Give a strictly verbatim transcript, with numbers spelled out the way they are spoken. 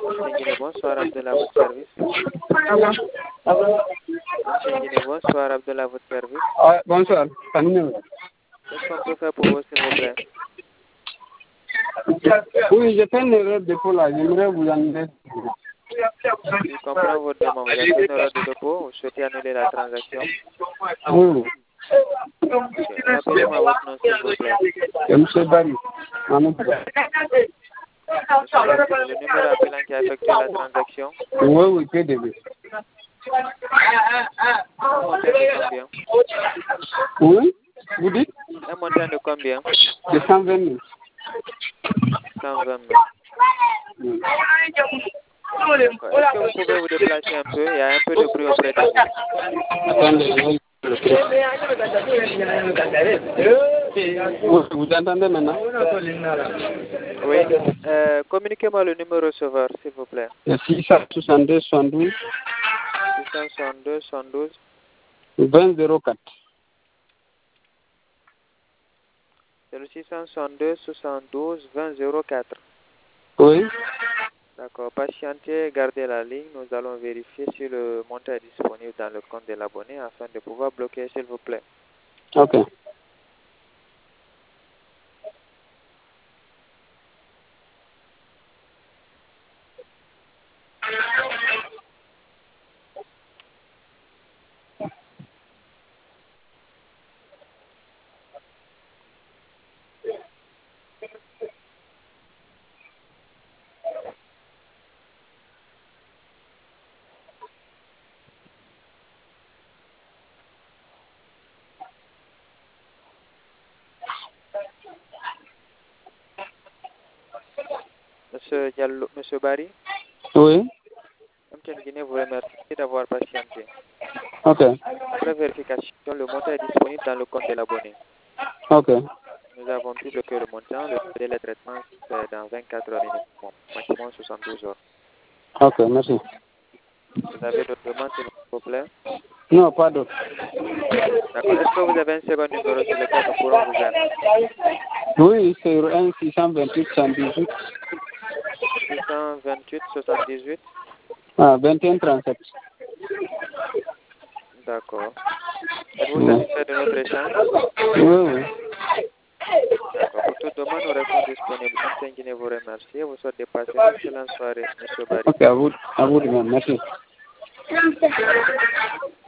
Guinée, bonsoir, Abdel à votre service. Monsieur Guinée, bonsoir, Abdel à votre service. Ah, bonsoir. Qu'est-ce qu'on peut faire pour vous, s'il vous plaît? Oui, j'ai fait une erreur de dépôt là. J'aimerais vous annuler. Je comprends votre demande. Vous avez fait une erreur de dépôt. Vous souhaitez annuler la transaction? Oui. Okay. Rappelez-moi votre nom, s'il vous plaît. Monsieur Barry. Monsieur Monsieur Barry, c'est le numéro appelant qui a effectué la transaction. Oui, oui, P D B. Un montant de combien? Oui, vous dites? Un montant de combien? De cent vingt mille. cent vingt mille. Est-ce que vous pouvez vous déplacer un peu? Il y a un peu de bruit auprès de vous. Attendez, vous, vous entendez maintenant? Oui. Euh, communiquez-moi le numéro receveur, s'il vous plaît. six cent soixante-deux soixante-douze. six cent soixante-deux soixante-douze. vingt zéro quatre. C'est le six cent soixante-deux soixante-douze vingt zéro quatre. Oui. D'accord. Patientez, gardez la ligne. Nous allons vérifier si le montant est disponible dans le compte de l'abonné afin de pouvoir bloquer, s'il vous plaît. Ok. Monsieur Diallo, Monsieur Barry, Oui. M T N Guinée vous remercie d'avoir patienté. Ok. Après vérification, le montant est disponible dans le compte de l'abonné. Ok. Nous avons pu bloquer le montant. Le délai de traitement, c'est dans vingt-quatre heures minimum, maximum soixante-douze heures. Ok, merci. Vous avez d'autres demandes, s'il vous plaît? Non, pas d'autre. D'accord. Est-ce que vous avez un second numéro sur lequel nous pourrons vous joindre? Oui, c'est un six cent vingt-huit soixante-dix-huit. six cent vingt-huit soixante-dix-huit. Ah, vingt et un trente-sept. D'accord. Êtes-vous Oui. satisfait de notre échange? Oui, oui. D'accord. Pour toute demande, nous restons disponibles. M T N Guinée vous remercie et vous souhaite de passer une excellente soirée, Monsieur Barry. Ok, à vous, à vous de même. Merci.